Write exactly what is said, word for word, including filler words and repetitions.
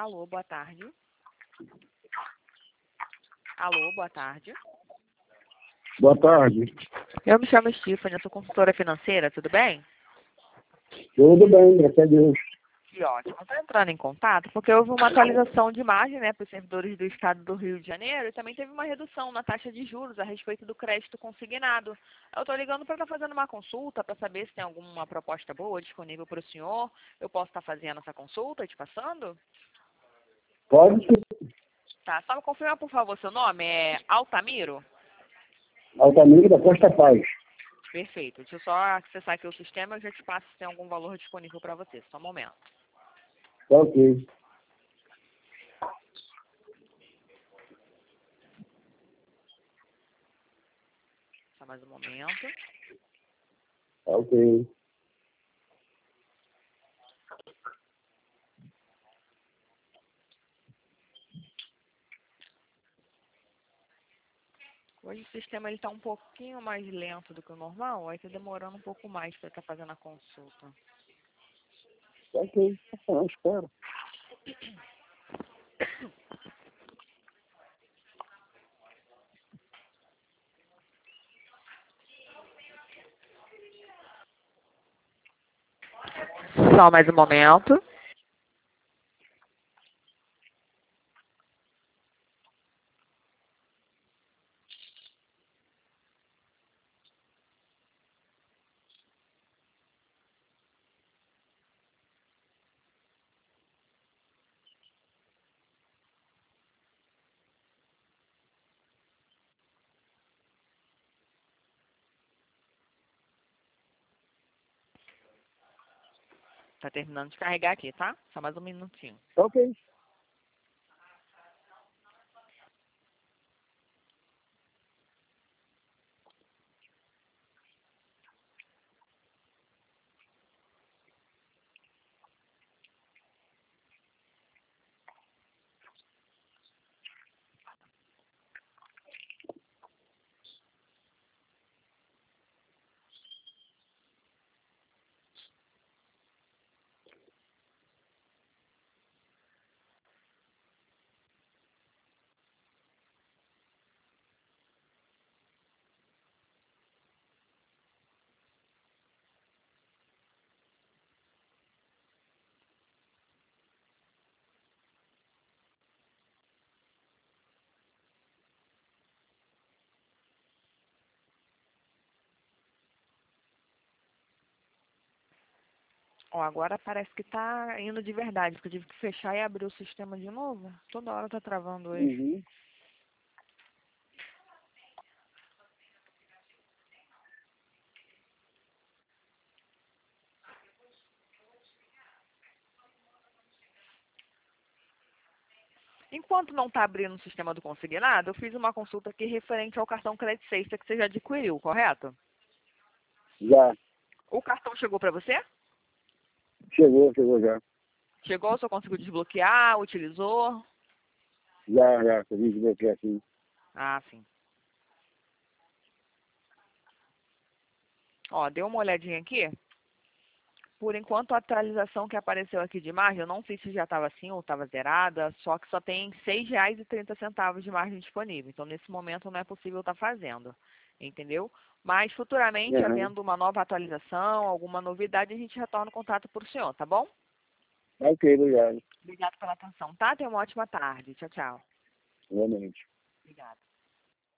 Alô, boa tarde. Alô, boa tarde. Boa tarde. Eu me chamo Stephanie, eu sou consultora financeira, tudo bem? Tudo bem, graças a Deus. Que ótimo. Estou entrando em contato porque houve uma atualização de margem, né, para os servidores do estado do Rio de Janeiro e também teve uma redução na taxa de juros a respeito do crédito consignado. Eu estou ligando para estar fazendo uma consulta para saber se tem alguma proposta boa disponível para o senhor. Eu posso estar fazendo essa consulta, te passando? Pode ser. Tá, só me confirma, por favor, seu nome é Altamiro? Altamiro da Costa Paz. Perfeito. Deixa eu só acessar aqui o sistema e eu já te passo se tem algum valor disponível para você. Só um momento. Tá ok. Só mais um momento. Tá ok. Hoje o sistema está um pouquinho mais lento do que o normal, aí está demorando um pouco mais para estar fazendo a consulta. Tá ok. Ah, espera. Só mais um momento. Tá terminando de carregar aqui, tá? Só mais um minutinho. Tá ok. Ó, agora parece que tá indo de verdade, porque eu tive que fechar e abrir o sistema de novo. Toda hora tá travando hoje. Uhum. Enquanto não está abrindo o sistema do consignado, eu fiz uma consulta aqui referente ao cartão Credit Sexta que você já adquiriu, correto? Já. O cartão chegou para você? Chegou, chegou já. Chegou, só conseguiu desbloquear, utilizou? Já, já. Eu vim desbloquear aqui. Ah, sim. Ó, deu uma olhadinha aqui. Por enquanto, a atualização que apareceu aqui de margem, eu não sei se já estava assim ou estava zerada, só que só tem seis reais e trinta centavos de margem disponível. Então, nesse momento, não é possível estar fazendo, entendeu? Mas, futuramente, Uhum. havendo uma nova atualização, alguma novidade, a gente retorna o contato por senhor, tá bom? Tá ok, obrigado. Obrigada pela atenção, tá? Tenha uma ótima tarde. Tchau, tchau. Realmente. Obrigada.